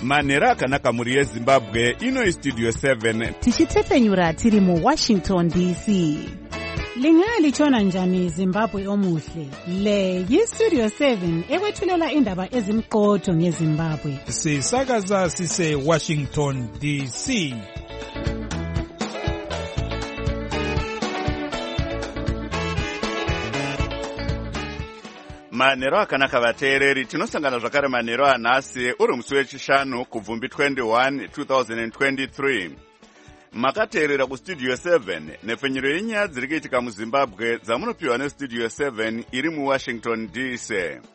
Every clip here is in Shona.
manhero akanaka muri yezimbabwe. Ino Studio 7 tichitepfenyura tiri muWashington DC. Lingalitshona njani Zimbabwe omuhle? Le yiStudio 7 ekwethulela indaba ezimqotho ngeZimbabwe. Sisakaza sise Washington DC. manhero akanaka vateereri, tinosangana zvakare manhero anhasi uri musi wechishanu kubvumbi 21 2023. Makateerera kuStudio 7 nepfenyuro yenyaya dziri kuitika muZimbabwe dzamunopiwa neStudio 7 iri muWashington DC.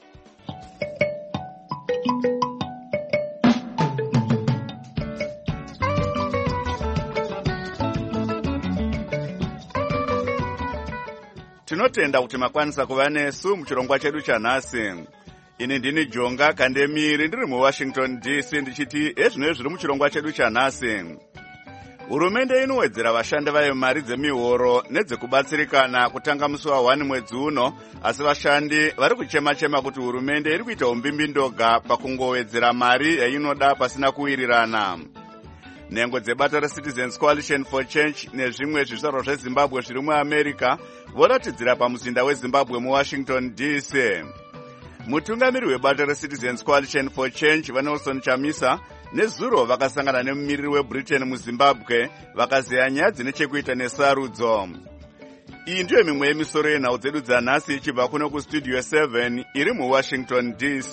Tinotenda kuti makwanisa kuva nesu muchirongwa chedu chanhasi. Ini ndini Jonga Kandemiri ndiri muWashington DC ndichiti ezvino zviri muchirongwa chedu chanhasi. Hurumende inowedzera vashandi vayo mari dzemihoro nedzekubatsirikana kutanga musi wa1 mwedzi uno, asi vashandi vari kuchema-chema kuti hurumende iri kuita umbimbindoga pakungowedzera mari yainoda pasina kuwirirana. Nhengo dzebata reCitizens Coalition for Change nezvimwe zvizvarwa zveZimbabwe zviri muAmerica voratidzira pamuzinda weZimbabwe muWashington DC. Mutungamiri webata reCitizens Coalition for Change vaNelson Chamisa nezuro vakasangana nemumiriri weBritain muZimbabwe vakazeya nyaya dzine chekuita nesarudzo. Iyi ndiyo mimwe yemisoro yenhau dzedu dzanhasi ichibva kuno kuStudio 7 iri muWashington DC.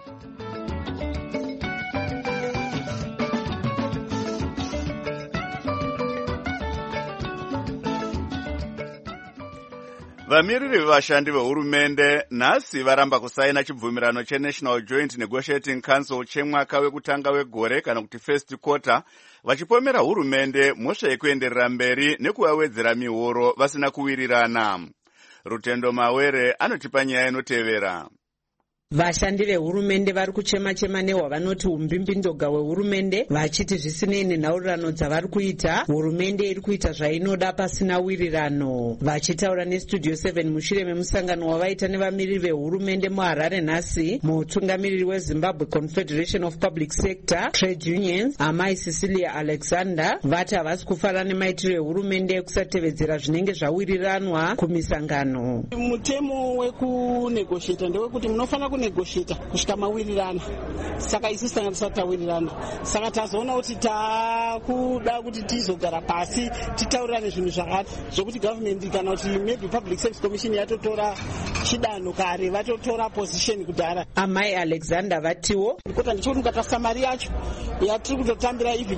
Vamiriri vevashandi vehurumende nhasi varamba kusaina chibvumirano cheNational Joint Negotiating Council chemwaka wekutanga wegore kana kuti first quarter, vachipomera hurumende mhosva yekuenderera mberi nekuvawedzera mihoro vasina kuwirirana. Rutendo Mawere anotipa nyaya inotevera. Vashandi vehurumende vari kuchema-chema nehwavanoti umbimbindoga wehurumende, vachiti zvisinei nenhaurirano dzavari kuita, hurumende iri kuita zvainoda pasina wirirano. Vachitaura neStudio 7 mushure memusangano wavaita nevamiriri vehurumende muHarare nhasi, mutungamiriri weZimbabwe Confederation of Public Sector Trade Unions, Amai Cecilia Alexander, vati havasi kufara nemaitiro ehurumende ekusatevedzera zvinenge zvawiriranwa kumisangano. Mutemo wekunegoshieta ndewekuti munofana kunegoshieta kusvika mawirirana. Saka isusu tanga tisati tawirirana. Saka tazoona kuti takuda kuti tizogara pasi titaurirane zvinhu zvakati zvokuti government kana kuti maybe Public Service Commission yatotora chidanho kare, vatotora position kudhara. Amai Alexander vatiwo kota ndichoti mukatarisa mari yacho yatiri kutotambira even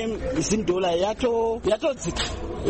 yeZim$ yatodzika.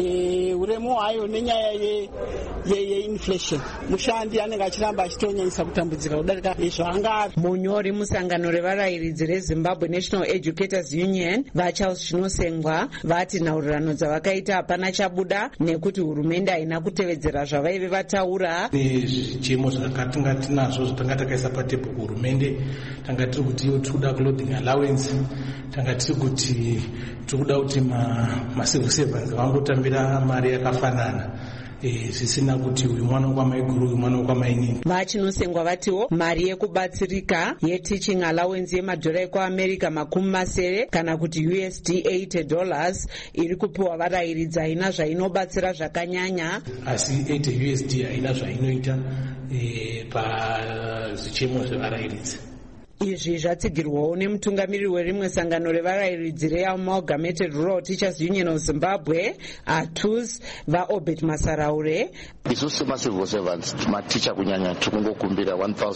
Uremu hwayo nenyaya yeinflation, mushandi anenge achiramba achitonyanyisa kutambudzika kudarika zvaanga. Munyori musangano revarayiridzi reZimbabwe National Educators Union vaCharles Zvinosengwa vati nhaurirano dzavakaita hapana chabuda nekuti hurumende haina kutevedzera zvavaive vataura. Zvichemo zvakanga tinazvo zvatanga takaisa patebho kuhurumende, tanga tiri kuti tikuda clothing allowance, tanga tiri kuti tikuda kuti macivil servants vangotambira mari yakafanana, zvisina kuti uyu mwana wekwamai guru uyu mwana wekwamai nini. VaChinosengwa vatiwo mari yekubatsirika yeteaching allowance yemadhora ekuAmerica $7 kana kuti $80 iri kupiwa varayiridzi haina zvainobatsira zvakanyanya, asi $80 haina zvainoita pazvichemo zvevarayiridzi. Izvi zvatsigirwawo nemutungamiriri werimwe sangano revarayiridzi reAmalgamated Rural Teachers Union of Zimbabwe, ATUS, vaObert Masaraure. Isusu semacivil servants maticha kunyanya tikungokumbira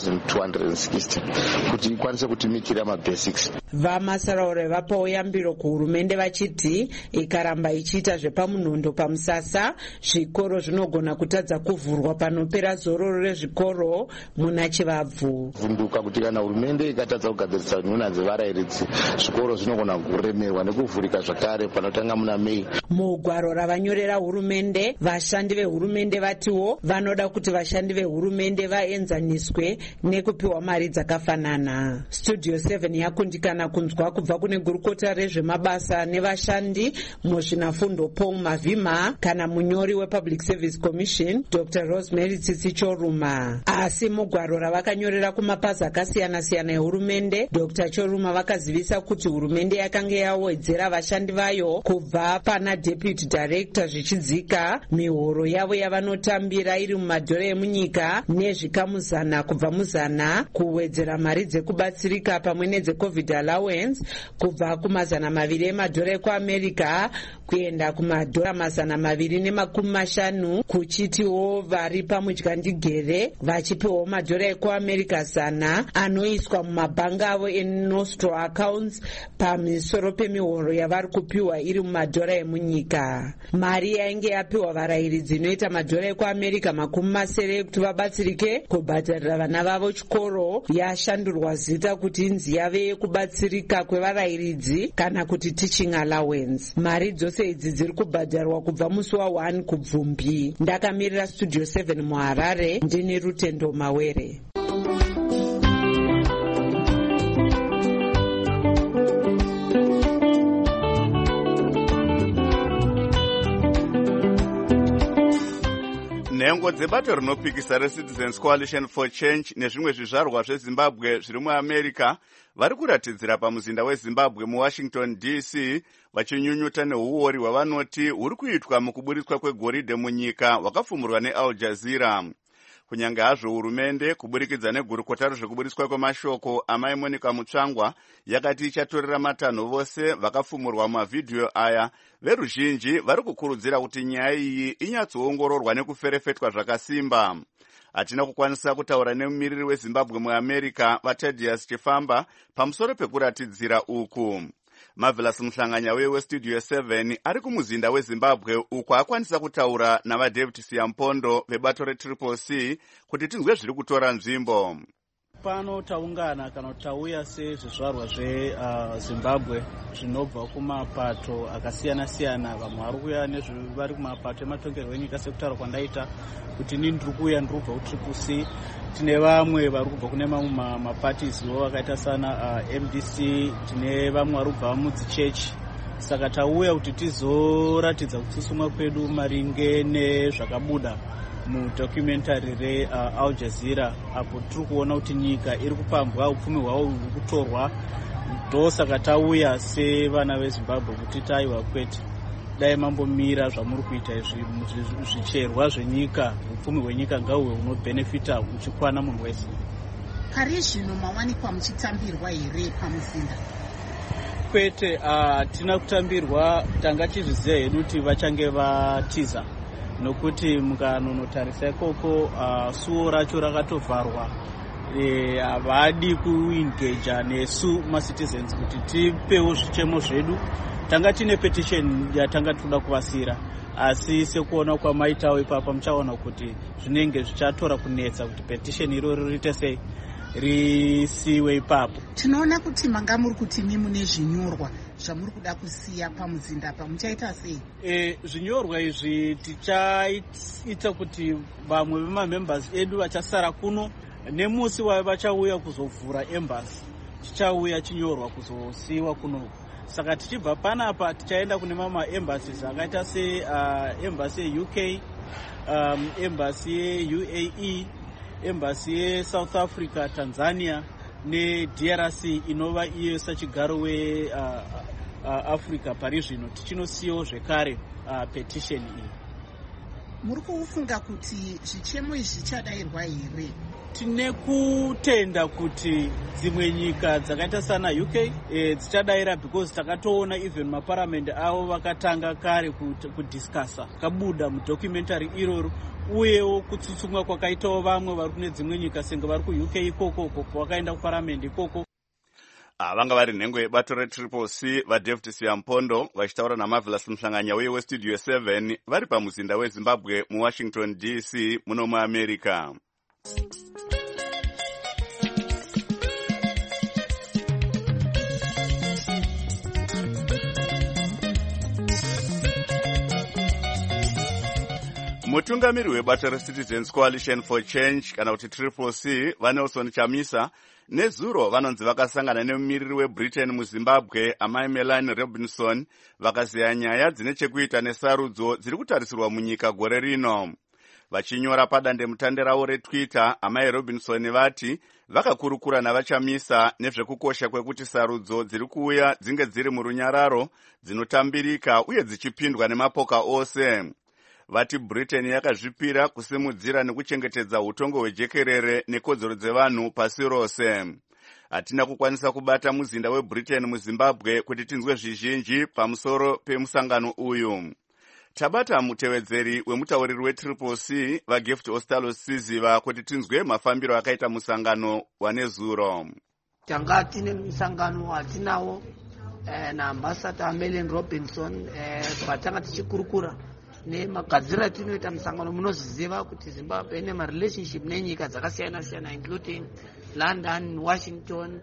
1260 kuti ikwanise kutimikira mabasics. VaMasaraure vapawo yambiro kuhurumende vachiti ikaramba ichiita zvepamunondo pamusasa, zvikoro zvinogona kutadza kuvhurwa panopera zororo rezvikoro muna Chivabvu. Vunduka kuti kana hurumende ikatadza kugadzirisa nhuna dzevarayiridzi, zvikoro zvinogona kuremerwa nekuvhurika zvakare panotanga muna Mei. Mugwaro ravanyorera hurumende, vashandi vehurumende vatiwo vanoda kuti vashandi vehurumende vaenzaniswe nekupiwa mari dzakafanana. Studio 7 yakundikana kunzwa kubva kune gurukota rezvemabasa nevashandi muzvinafundo Paul Mavhima kana munyori wePublic Service Commission Dr. Rosemary Tsitsi Choruma. Asi mugwaro ravakanyorera kumapazi akasiyana-siyana nehurumende, Dr. Choruma vakazivisa kuti hurumende yakanga yawedzera vashandi vayo kubva pana deputy director zvichidzika mihoro yavo yavanotambira iri mumadhora emunyika nezvikamu 100 kubva mu100 kuwedzera mari dzekubatsirika pamwe nedzecovid allowance kubva kuma200 emadhora ekuamerica kuenda kumadhora 250 kuchitiwo vari pamudyandigere vachipiwawo madhora ekuamerica 100 anoiswa mumabhanga avo eNostro accounts pamisoro pemihoro yavari kupiwa iri mumadhora emunyika. Mari yainge yapiwa varayiridzi inoita madhora ekuamerica 70 kuti vabatsirike kubhadharira vana vavo chikoro yashandurwa zita kuti inzi yave yekubatsirika kwevarayiridzi kana kuti teaching allowance. Mari dzose idzi dziri kubhadharwa kubva musi wa1 kuBvumbi. Ndakamirira Studio 7 muHarare, ndini Rutendo Mawere. Nhengo dzebato rinopikisa reCitizens Coalition for Change nezvimwe zvizvarwa zveZimbabwe zviri muAmerica vari kuratidzira pamuzinda weZimbabwe muWashington DC vachinyunyuta neuori hwavanoti huri kuitwa mukuburitswa kwegoridhe munyika hwakafumurwa neAl Jazeera. Kunyange hazvo hurumende kuburikidza negurukota rezvekuburitswa kwemashoko amai Monica Mutsvangwa yakati ichatorera matanho vose vakafumurwa mumavhidhiyo aya, veruzhinji vari kukurudzira kuti nyaya iyi inyatsoongororwa nekuferefetwa zvakasimba. Hatina kukwanisa kutaura nemumiriri weZimbabwe muAmerica vaTedius Chifamba pamusoro pekuratidzira uku. Marvelous Muhlanganya weStudio 7 ari kumuzinda weZimbabwe uko akwanisa kutaura navaDavid Siyampondo vebato reCCC kuti tinzwe zviri kutora nzvimbo. Pano taungana kana kuti tauya sezvizvarwa zveZimbabwe zvinobva kumapato akasiyana-siyana. Vamwe vari kuuya nezvari kumapato ematongerwo enyika sekutaura kwandaita kuti ndiri kuuya ndirikubva kuCCC. Tine vamwe vari kubva kune mamwe mapartieswo vakaita sana MDC, tine vamwe vari kubva mudzichechi. Saka tauya kuti tizoratidza kutsusumwa kwedu maringe nezvakabuda mudocumentary reAl Jazeera, apo tiri kuona kuti nyika iri kupambwa, upfumi hwavo huri kutorwa. Ndosaka tauya sevana veZimbabwe kuti taiwa kwete, dai mambomira zvamuri kuita izvi, zvicherwa zvenyika, upfumi hwenyika ngahuwe hunobhenefita uchikwana munhu wese. Pari zvino mawanikwa muchitambirwa here pamuzinda? Kwete, tina kutambirwa, tanga chizviziva hedu kuti vachange vatiza, nokuti mukanonotarisa ikoko suo racho rakatovharwa. Havadi kuengeja nesu macitizens kuti tipewo zvichemo zvedu. Tanga tine petition yatanga toda kuvasira, asi sekuona kwamaitawo ipapa muchaona kuti zvinenge zvichatora kunetsa kuti petition iroro riite sei risiwe ipapo. Tinoona kuti manga muri kuti mune zvinyorwa zvamuri kuda kusiya pamuzinda apa, muchaita sei? Zvinyorwa izvi tichaita kuti vamwe vemamembers edu vachasara kuno nemusi vachauya kuzovhura embassy chichauya chinyorwa kuzosiyiwa kuno. Saka tichibva panapa tichaenda kune mamwe embassies akaita embassy yeUK, embassy yeUAE, embassy yeSouth Africa, Tanzania neDRC inova iyo sachigaro weAfrica pari zvino. Tichinosiyawo zvekare petition iyi. Muri kufunga kuti zvichemo izvi zvichadayirwa here? Tine kutenda kuti dzimwe nyika dzakaita sana UK dzichadayira, because takatoona even maparamendi avo vakatanga kare kudiscussa kabuda mudocumentary iroro, uyewo kutsutsumwa kwakaitawo vamwe vari kune dzimwe nyika senge vari kuUK ikoko kwakaenda kuparamendi ikoko. Vanga vari nhengo yebato reCCC vaDavid Siyampondo vachitaura naMarvelous Muhlanganya weStudio 7 vari pamuzinda weZimbabwe muWashington DC muno muAmerica. Mutungamiri webato reCitizens Coalition for Change kana kuti CCC vaNelson Chamisa nezuro vanonzi vakasangana nemumiriri weBritain muZimbabwe amai Melanie Robinson vakaziya nyaya dzine chekuita nesarudzo dziri kutarisirwa munyika gore rino. Vachinyora padandemutande ravo reTwitter, amai Robinson vati vakakurukura navachamisa nezvekukosha kwekuti sarudzo dziri kuuya dzinge dziri murunyararo, dzinotambirika uye dzichipindwa nemapoka ose. Vati Britain yakazvipira kusimudzira nekuchengetedza utongo hwejekerere nekodzero dzevanhu pasi rose. Hatina kukwanisa kubata muzinda weBritain muZimbabwe kuti tinzwe zvizhinji pamusoro pemusangano uyu. Tabata mutevedzeri wemutauriri weCCC vaGift Ostalo Siziva kuti tinzwe mafambiro akaita musangano wanezuro. Tanga tine musangano watinawo naambassador Melanie Robinson patanga tichikurukura nemagadzira tinoita musangano. Munozviziva kuti Zimbabwe ine marelationship nenyika dzakasiyana siyana including London, Washington.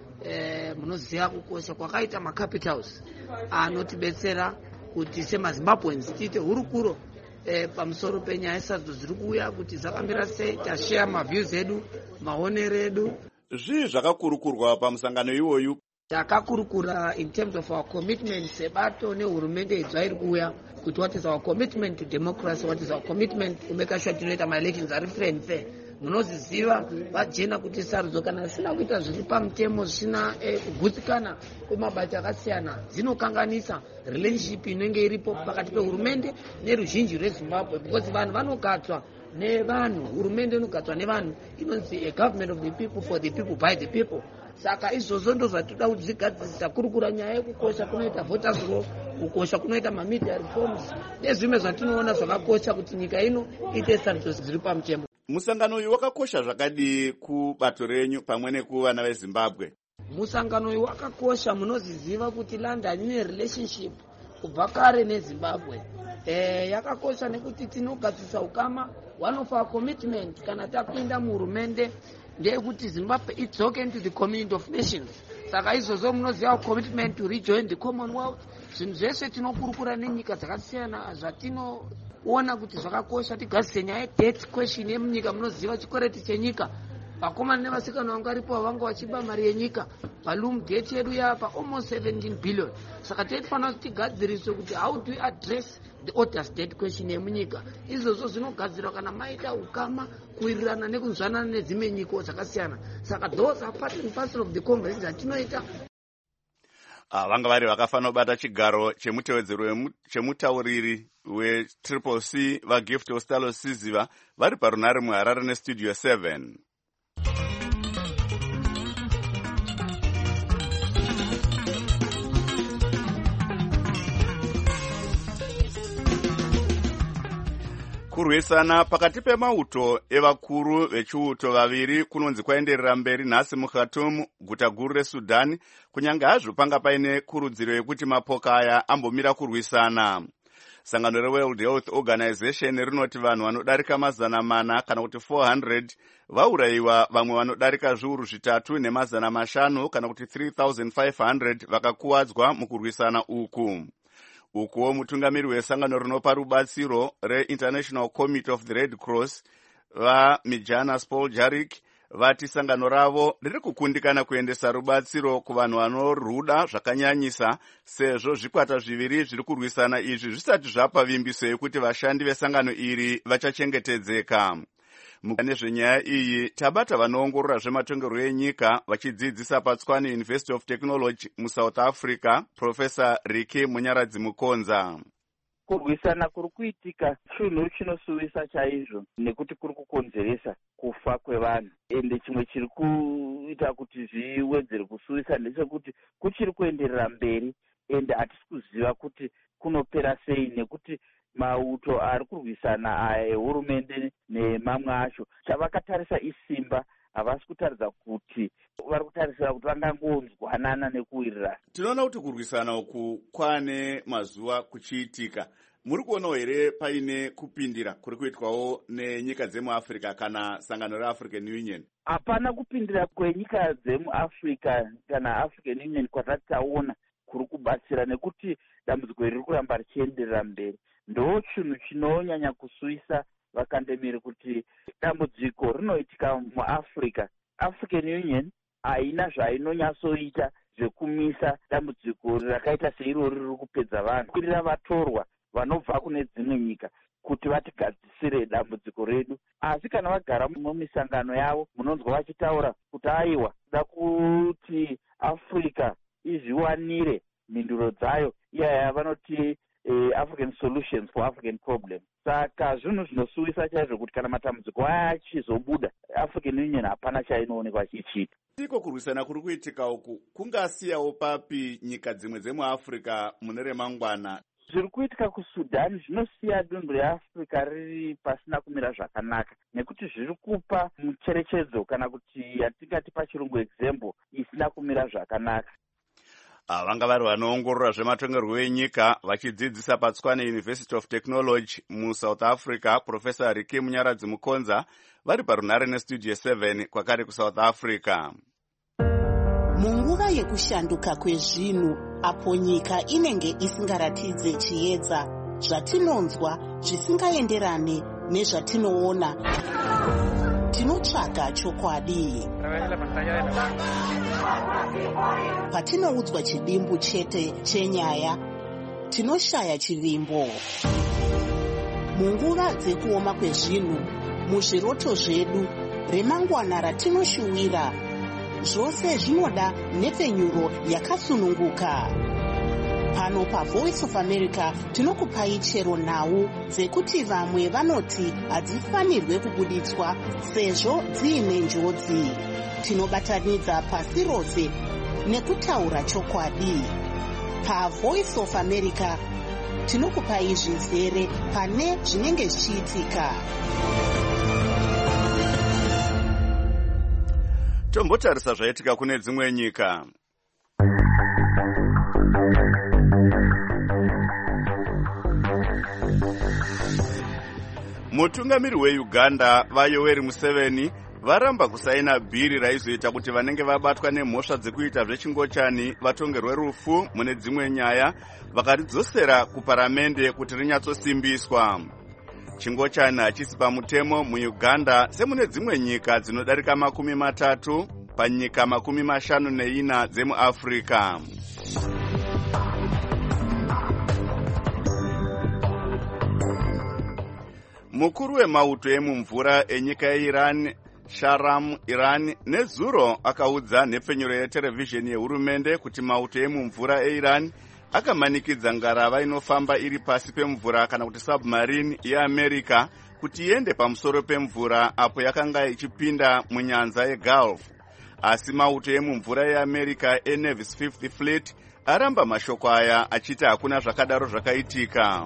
Munoziva kukosha kwakaita macapitals anotibetsera kuti semaZimbabweans tiite hurukuro pamusoro penyaya sadzo dziri kuuya kuti dzakambira sei, tashare maviews edu, maonero edu. Zvii zvakakurukurwa pamusangano iwoyu? Takakurukura in terms of our commitment sebato nehurumende idzvairi kuuya kuti what is our commitment to democracy, what is our commitment to make sure tinoita ma-elections ari free and fair. Munoziziva vajena kuti sarudzo kana zvisina kuita zviri pamutemo, zvisina kugutsikana kwemabati akasiyana, dzinokanganisa relationship inenge iripo pakati pehurumende neruzhinji rweZimbabwe, because vanhu vanogadzwa nevanhu, hurumende inogadzwa nevanhu, inonzi a government of the people for the people by the people. Saka izvozvo ndo zvatoda kuti zvigadzirisa kurukura nyaya yekukosha kunoita voters law, kukosha kunoita media reforms nezvimwe zvatinoona zvakakosha kuti nyika ino ite sarudzo dziri pamutemo. Musangano uyu wakakosha zvakadi kubato renyu pamwe nekuvana veZimbabwe? Musangano uyu wakakosha. Munoziziva kuti London ine relationship kubva kare neZimbabwe. Yakakosha nekuti tinogadzisa ukama. One of our commitment kana tapinda muhurumende ndeyekuti Zimbabwe idzoke into the community of nations. Saka izvozvo munoziva commitment to rejoin the Commonwealth. Zvinhu zvese tinokurukura nenyika dzakasiyana zvatinoona kuti zvakakosha tigadzise nyaya debt question yemunyika. Munoziva chikwereti chenyika, vakomana nevasikana vanga varipo vanga vachiba mari yenyika, balloon debt yedu yapa almost 17 billion. Saka tinofanira kuti tigadziriswe kuti how do we address the oldest debt question yemunyika. Izvozvo zvinogadzirwa kana maita ukama, kuwirirana nekunzwanana nedzimwe nyika dzakasiyana. Saka those are part and parcel of the conversation zatinoita. Vanga vari vakafanira kubata chigaro chemutauriri weCCC vaGift Ostalo Siziva vari parunare muHarare neStudio 7. Kurwisana pakati pemauto evakuru vechiuto vaviri kunonzi kwaenderera mberi nhasi muKhartoum, guta guru reSudan, kunyange hazvo panga paine kurudziro yekuti mapoka aya ambomira kurwisana. Sangano reWorld Health Organization rinoti vanhu vanodarika 400 kana kuti 400 vaurayiwa, vamwe vanodarika zviuru 3 ne500 kana kuti 3500 vakakuwadzwa mukurwisana uku. Ukuwo mutungamiri wesangano rinopa rubatsiro reInternational Committee of the Red Cross vaMijana Spoljarik vati sangano ravo riri kukundikana kuendesa rubatsiro kuvanhu vanoruda zvakanyanyisa, sezvo zvikwata zviviri zviri kurwisana izvi zvisati zvapa vimbiso yekuti vashandi vesangano iri vachachengetedzeka. Nezvenyaya iyi tabata vanoongorora zvematongerwo enyika vachidzidzisa paTswane University of Technology muSouth Africa, Professor Riki Munyaradzi Mukonza. Kurwisana kuri kuitika chinhu chinosuvisa chaizvo nekuti kuri kukonzeresa kufa kwevanhu, ende chimwe chiri kuita kuti zviwedzere kusuvisa ndechekuti kuchiri kuenderera mberi ende hatisi kuziva kuti kunopera sei, nekuti mauto ari kurwisana aya ehurumende nemamwe acho chavakatarisa isimba, havasi kutaridza kuti vari kutarisira kuti vangangonzwanana nekuwirirana. Tinoona kuti kurwisana uku kwane mazuva kuchiitika. Muri kuonawo here paine kupindira kuri kuitwawo nenyika dzemuAfrica kana sangano reAfrican Union? Hapana kupindira kwenyika dzemuAfrica kana African Union kwatati taona kuri kubatsira, nekuti dambudziko riri kuramba richienderera mberi. Ndo chinhu chinonyanya kusuvisa vakandemiri kuti dambudziko rinoitika muAfrica. African Union haina zvainonyatsoita zvekumisa dambudziko rakaita seirori riri kupedza vanhu. Kwirira vatorwa vanobva kune dzimwe nyika kuti vatigadzisire dambudziko redu. Asi kana vagara mumisangano yavo munonzwa vachitaura kuti aiwa kuda kuti Africa izviwanire mhinduro dzayo iyaya vanoti African solutions for African problems. Saka zvinhu zvinosuwisa chaizvo kuti kana matambudziko aya achizobuda African Union hapana chainoonekwa chichiita. Tiko kurwisana kuri kuitika uku kungasiyawo papi nyika dzimwe dzemuAfrica mune remangwana? Zviri kuitika kuSudan zvinosiya dunhu reAfrica riri pasina kumira zvakanaka, nekuti zviri kupa mucherechedzo kana kuti yatingati pachirungu example isina kumira zvakanaka. Vanga vari vanoongorora zvematongerwo enyika vachidzidzisa paTswane University of Technology muSouth Africa, Professor Riki Munyaradzi Mukonza, vari parunhare neStudio 7 kwakare kuSouth Africa. Munguva yekushanduka kwezvinhu, apo nyika inenge isingaratidze chiedza, zvatinonzwa zvisingaenderane nezvatinoona, tinotsvaga chokwadi. Patinoudzwa chidimbu chete chenyaya, tinoshaya chivimbo. Munguva dzekuoma kwezvinhu, muzviroto zvedu, remangwana ratinoshuwira, zvose zvinoda nhepfenyuro yakasununguka. Pano paVoice of America tinokupai chero nhau dzekuti vamwe vanoti hadzifanirwe kubuditswa sezvo dziine njodzi. Tinobatanidza pasi rose nekutaura chokwadi. PaVoice of America tinokupai zvizere pane zvinenge zvichiitika. Tombotarisa zvaitika kune dzimwe nyika. Mutungamiri weUganda vaYoweri Museveni varamba kusaina bhiri raizoita kuti vanenge vabatwa nemhosva dzekuita zvechingochani vatongerwe rufu mune dzimwe nyaya, vakaridzosera kuparamende kuti rinyatsosimbiswa. Chingochani hachisi pamutemo muUganda semune dzimwe nyika dzinodarika 30 panyika 54 dzemuAfrica. Mukuru wemauto emumvura enyika yeIran, Shahram Iran, nezuro akaudza nhepfenyuro yeterevhizheni yehurumende kuti mauto emumvura eIran akamanikidza ngarava inofamba iri pasi pemvura kana kuti submarine yeAmerica kuti iende pamusoro pemvura apo yakanga ichipinda munyanza yeGulf. Asi mauto emumvura yeAmerica eNavy's Fifth Fleet aramba mashoko aya achiti hakuna zvakadaro zvakaitika.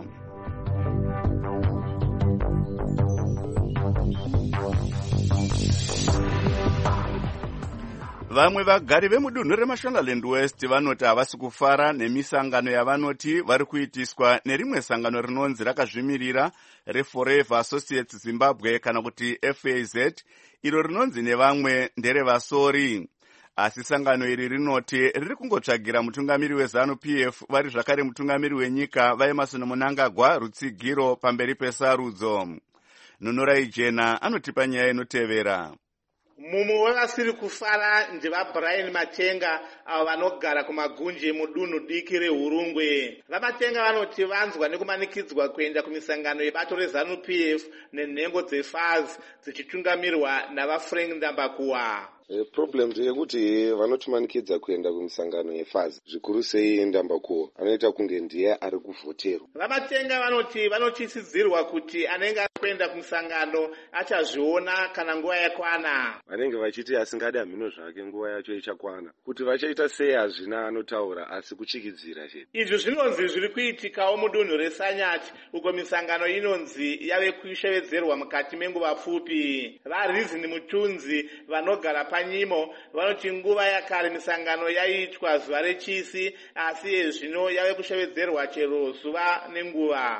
Vamwe vagari vemudunhu reMashonaland West vanoti havasi kufara nemisangano yavanoti vari kuitiswa nerimwe sangano rinonzi rakazvimirira reForever Associates Zimbabwe kana kuti FAZ, iro rinonzi nevamwe nderevasori. Asi sangano iri rinoti riri kungotsvagira mutungamiri weZANU-PF vari zvakare mutungamiri wenyika vaEmmerson Mnangagwa rutsigiro pamberi pesarudzo. Nunurai Jena anotipa nyaya inotevera. Mumwe vakasiri kufara ndevaBrian Matenga avo vanogara kumagunje mudunhu diki reHurungwe. VaMatenga vanoti vanzwa nekumanikidzwa kuenda kumisangano yebato reZANU-PF nenhengo dzeFAZ dzichitungamirwa navaFrank Ndambakuwa. Problem yekuti vanotimanikidza kuenda kumisangano yeFAZ zvikuru sei Ndambakuwa anoita kunge ndiye ari kuvhoterwa. VaMatenga vanoti vanochisidzirwa kuti anenge kuenda kumisangano achazviona kana nguva yakwana. Vanenge vachiti asingadi mhino zvake nguva yacho ichakwana. Kuti vachaita sei hazvina anotaura asi kuchikidzira chete. Izvi zvinonzi zviri kuitikawo mudunhu reSanyati uko misangano inonzi yave kushevedzerwa mukati menguva pfupi. VaReason Mutunzi vanogara panyimo vanoti nguva yakare misangano yaitwa zuva rechisi asi zvino yave kushevedzerwa chero zuva nenguva.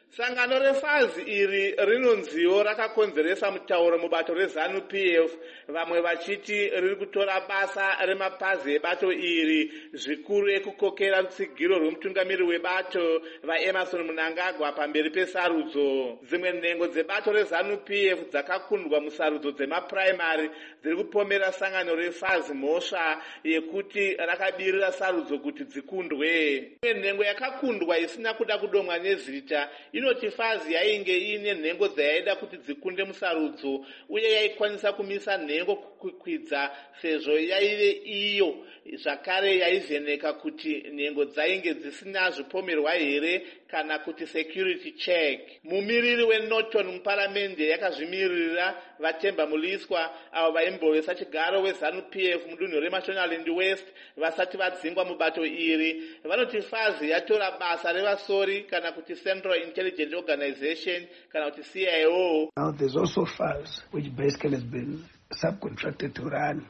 Sangano refazi iri rinonziwo rakakonzeresa mutauro mubato reZANU-PF, vamwe vachiti riri kutora basa remapazi ebato iri zvikuru ekukokera rutsigiro rwemutungamiri webato vaEmerson Mnangagwa pamberi pesarudzo. Dzimwe nhengo dzebato reZANU-PF dzakakundwa musarudzo dzemapuraimari dziri kupomera sangano refazi mhosva yekuti rakabirira sarudzo kuti dzikundwe. Imwe nhengo yakakundwa isina kuda kudomwa nezita inoti fazi yainge ine nhengo dzayaida kuti dzikunde musarudzo uye yaikwanisa kumisa nhengo kukwidza sezvo yaive iyo zvakare yaivheneka kuti nhengo dzainge dzisina zvipomerwa here kana kuti security check. Mumiriri weNorton muparamende yakazvimirira Vatemba Muliswa avo vaimbovesa chigaro weZANU-PF mudunhu reMashonaland West vasati vadzingwa mubato iri vanoti fazi yatora basa revasori kana kuti Central Intelligence Organization kana kuti CIO. Now there's also FAZ which basically has been subcontracted to run.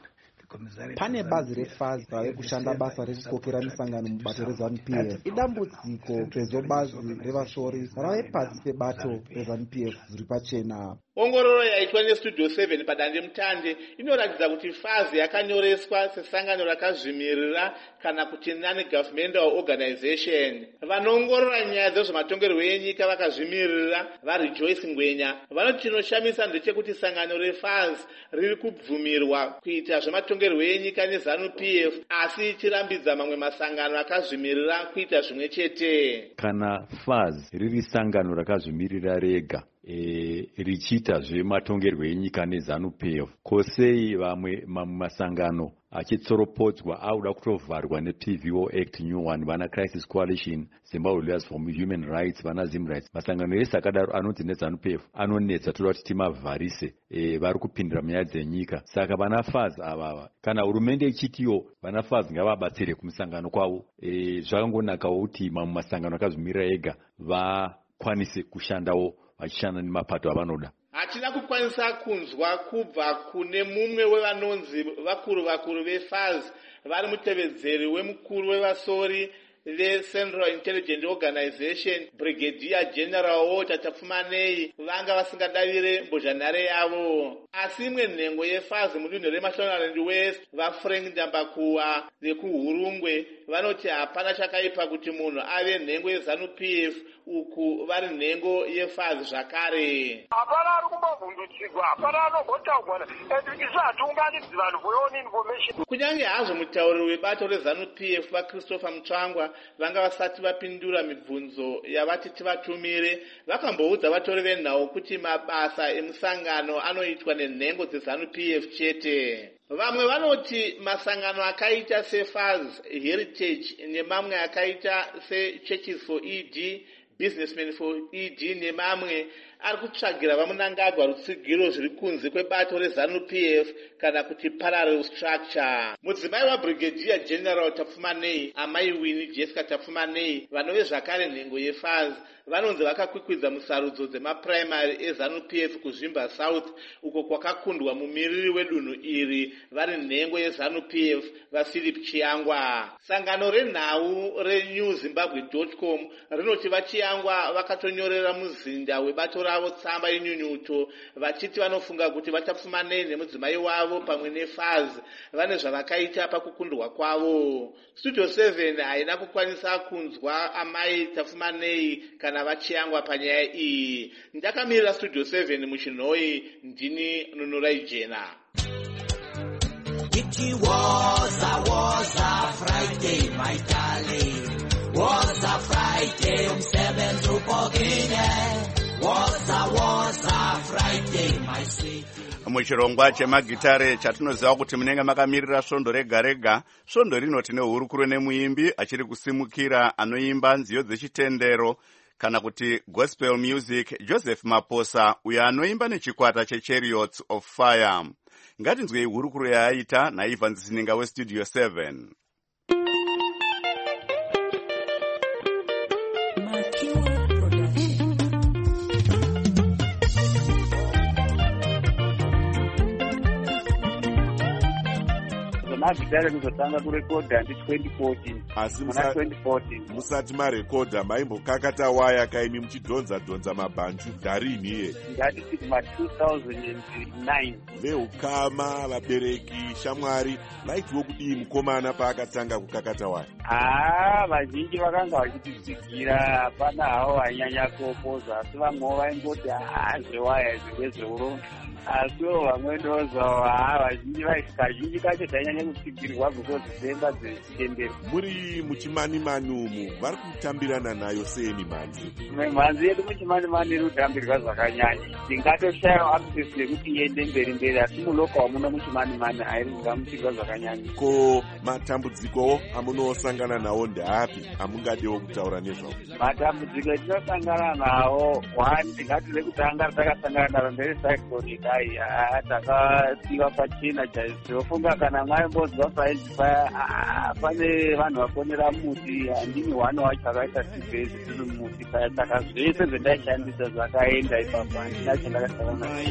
Pane bazi refazi rave kushanda basa rekukokera misangano mubato reZANU-PF. Idambudziko sezvo bazi revasori rave pasi pebato reZANU-PF zviri pachena. Ongororo yaitwa neStudio 7 padandemutande inoratidza kuti fazi yakanyoreswa sesangano rakazvimirira kana kuti non-governmental organization. Vanoongorora nyaya dzezvematongerwo enyika vakazvimirira vaRejoice Ngwenya vanoti chinoshamisa ndechekuti sangano refazi riri kubvumirwa kuita zvematongerwo enyika neZANU-PF asi chirambidza mamwe masangano akazvimirira kuita zvimwe chete. Kana fazi riri sangano rakazvimirira rega richiita zvematongerwo enyika neZANU-PF, kosei mamwe masangano achitsoropodzwa auda kutovharwa nePVO Act New One, vana Crisis Coalition, Zimbabwe Lawyers for Human Rights, vana Zim Rights, masangano ese akadaro anonzi neZANU-PF anonetsa toda kuti timavharise, vari kupindira munyaya dzenyika. Saka vana fazi avava kana hurumende ichitiyo vana fazi ngavabatsire kumusangano kwavo, zvakangonakawo kuti mamwe masangano akazvimirira ega vakwanise kushandawo vachishanda nemapato avanoda. Hatina kukwanisa kunzwa kubva kune mumwe wevanonzi vakuru vefazi vari mutevedzeri wemukuru wevasori veCentral Intelligence Organization Brigadier General Walter Tapfumanei vanga vasingadavire mbozhanhare yavo. Asi imwe nhengo yefazi mudunhu reMashonaland West vaFrank Ndambakuwa vekuHurungwe vanoti hapana chakaipa kuti munhu ave nhengo yeZANU-PF uku vari nhengo yefazi zvakare. Hapana ari kumbovhundutsirwa, hapana anogotaugwa and izvo hatiunganidzi vanhu for your own information. Kunyange hazvo mutauri webato reZANU-PF vaChristopher Mutsvangwa vanga vasati vapindura mibvunzo yavati tivatumire, vakamboudza vatori venhau kuti mabasa emusangano anoitwa nenhengo dzeZANU-PF chete. Vamwe vanoti masangano akaita seFAZ, Heritage nemamwe akaita seChurches for ED, Businessmen for ED nemamwe ari kutsvagira vaMnangagwa rutsigiro zviri kunze kwebato reZANU-PF kana kuti parallel structure. Mudzimai waBrigadier General Tapfumanei, amai Winnie Jessica Tapfumanei, vanove zvakare nhengo yeFAZ, vanonzi vakakwikwidza musarudzo dzemapuraimari eZANU-PF kuZvimba South uko kwakakundwa mumiriri wedunhu iri vari nhengo yeZANU-PF vaPhilip Chiyangwa. Sangano renhau reNewZimbabwe.com rinoti vaChiyangwa vakatonyorera muzinda webato ravo tsamba yenyunyuto vachiti vanofunga kuti vaTapfumanei nemudzimai wavo pamwe neFAZ vane zvavakaita pakukundwa kwavo. Studio 7 haina kukwanisa kunzwa amai Tapfumanei kana vaChiyangwa panyaya iyi. Ndakamirira Studio 7 muchinhoi, ndini Nunurai Jena. It was a Friday, my darling. Was a Friday, umsebenzi upokile. Was a Friday, my sweet. Muchirongwa chemagitare chatinoziva kuti munenge makamirira svondo rega rega. Svondo rino tine hurukuru nemuimbi achiri kusimukira anoimba nziyo dzechitendero kana kuti gospel music, Joseph Maposa, uyo anoimba nechikwata cheChariots of Fire. Ngatinzwei hurukuru yaaita naIvan Zininga weStudio 7. magitari ekuzotanga kurekodha ndi2014 asi muna 2014 musati marekodha maimbokakata waya kaimi muchidhonza mabhanju ndarini ngatiti ma2009 veukama vabereki shamwari vaitiwo kudii mukomana paakatanga kukakata waya? vazhinji vakanga vachititsigira, hapana havo vainyanya kuopoza, asi vamwewo vaingoti zvewaya izvi ndezveurombo, asiwo vamwe ndozo vazhinji kazhinji kacho tainyanya kutsigirwa because dzemba dzechitendero. Muri muchimanimani umu vari kutambirana nayo seeni mhanzi? Mhanzi yedu muchimanimani iri kutambirwa zvakanyanya, tingatoshayiwa access yekuti iende mberi asi muloka wamuno muchimanimani hairi kungamutigwa zvakanyanya. Ko matambudzikowo amunosangana nawo ndeapi amungadewo kutaura nezvawo? Matambudziko etinosangana nawo, one tingati rekutanga ratakasangana naro nderecyclone idai, takasiyiwa pachena chaizvo. Tinofunga kana mwaimbonzwa sainzi paya pane vanhu vafonera muti, handini hwane wacho akaita sibhezi tiri muti paya, saka zvese zvendaishandisa zvakaenda ipapo, handina chandakasangana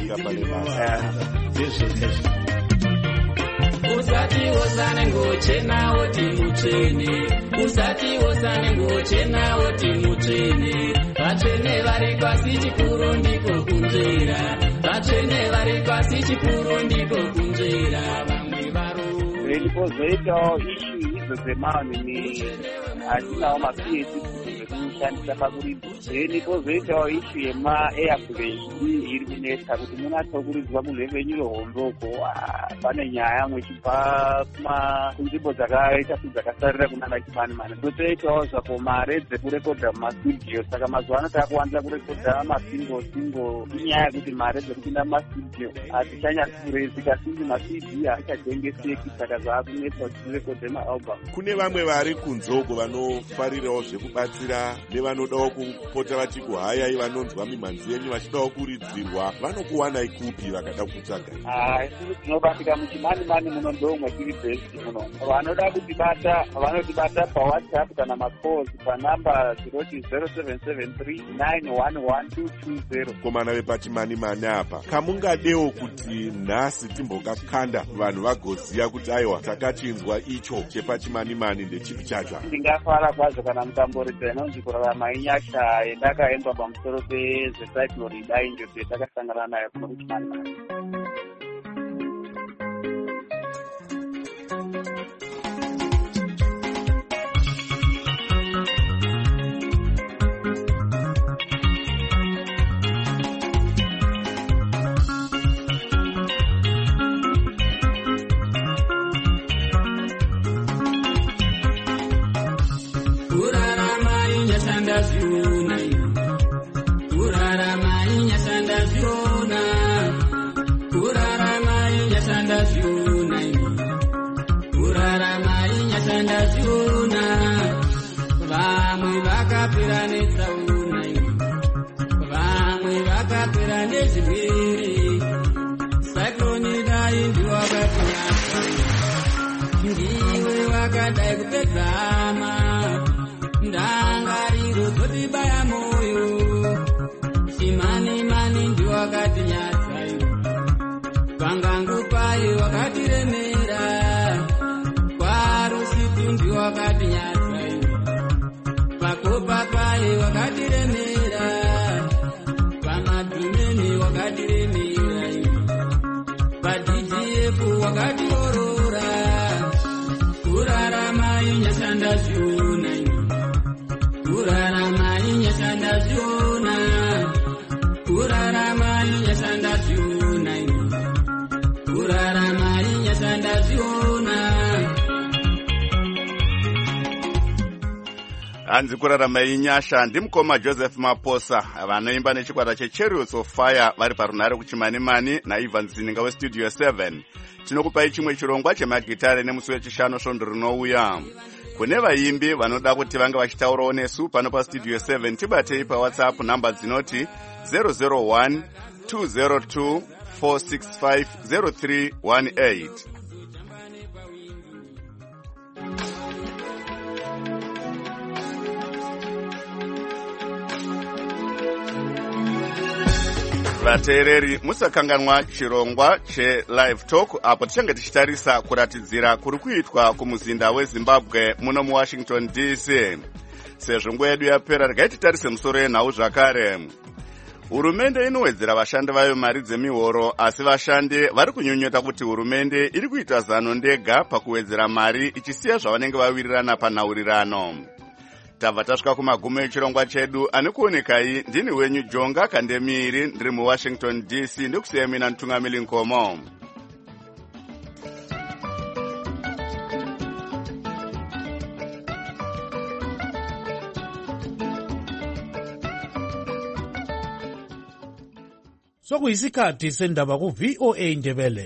Usati wosane ngochena woti mutsvene, usati wosane ngochena woti mutsvene, vatsvene vari pasi chikuru ndiko kunzvera, vatsvene vari pasi chikuru ndiko kunzvera vamwe varume. Ndikozoitawo ishu idzo dzemaonini hatinawo maPhD zvekushandisa pakuridza. Ndikozoitawo ishu yema-airplane iri kunetsa kuti munatsokuridzwa murhevenyu rehombe uko pane nyaya mwechipa kunzvimbo dzakaita dzakasarira kunana chimanimani. Totoitawo zvako mare dzekurekodha mumastudio, saka mazuva ano takuwanza kurekodha masingo inyaya yekuti mare dzekupinda mumastudio hatichanyasi kurezika sinzi maCD haichatengeseki, saka zvaakunetsa kuti tirekodhe maalbum. Kune vamwe vari kunzoko vanofarirawo zvekubatsira nevanodawo kupota vachikuhayai vanonzwa mimhanzi yenyu vachidawo kuridzirwa, vanokuwanai kupi vakada kutsvaga? Isusu tinobatika muchimanimani muno ndomwe tiri bhesti muno. Vanoda kutibata vanotibata pawhatsapp kana macalls panamba 0773911220. Komana vepachimanimani apa, kamungadewo kuti nhasi timbokakanda vanhu vagoziya kuti aiwa takachinzwa icho chepachimanimani ndechipi chacho? Ndingafara kwazvo kana mutamboridza inonzi kurarama inyasha yendakaemba pamusoro pezvecyclone idai njodzi yatakasangana nayo kuno kuchimanimani. Vamwe vakapera netsauna, vamwe vakapera nezvirwere, cyclone dai ndiwakatinyasa, ndiwe wakadai kupedzama, ndangariro dzotibaya moyo, chimanimani ndiwakatinyasa, pangangu paye wakatiremera, kwarusitu ndiwakatinyasa, pakopa paye wakatiremera, pamadhumeni wakatiremera, paDGF wakatiorora, kurarama inyashanda zviona, kurarama inyashanda zviona, kurarama inyashanda zviona, kurarama inyashanda zviona. Hanzi kurarama inyasha ndimukoma Joseph Maposa vanoimba nechikwata cheChariots of Fire vari parunhare kuchimanimani naIvan Zininga westudio 7. Tinokupai chimwe chirongwa chemagitare nemusi wechishanu svondo rinouya. Kune vaimbi vanoda kuti vanga vachitaurawo nesu pano pastudio 7 tibatei pawhatsapp namba dzinoti 001 202 465 0318. vateereri musakanganwa chirongwa chelive talk apo tichange tichitarisa kuratidzira kuri kuitwa kumuzinda wezimbabwe muno muwashington dc. sezvo nguva yedu yapera regai titarise musoro yenhau zvakare. Hurumende inowedzera vashandi vayo mari dzemihoro, asi vashandi vari kunyonyota kuti hurumende iri kuita zano ndega pakuwedzera mari ichisiya zvavanenge vawirirana panhaurirano. Tabva tasvika kumagumo echirongwa chedu. Ani kuonekai ndini wenyu Jonga Kandemiri, ndiri muWashington DC, ndikusiya mina Ntungamili Nkomo. Sokuyisikhathi sendaba ku VOA Ndebele.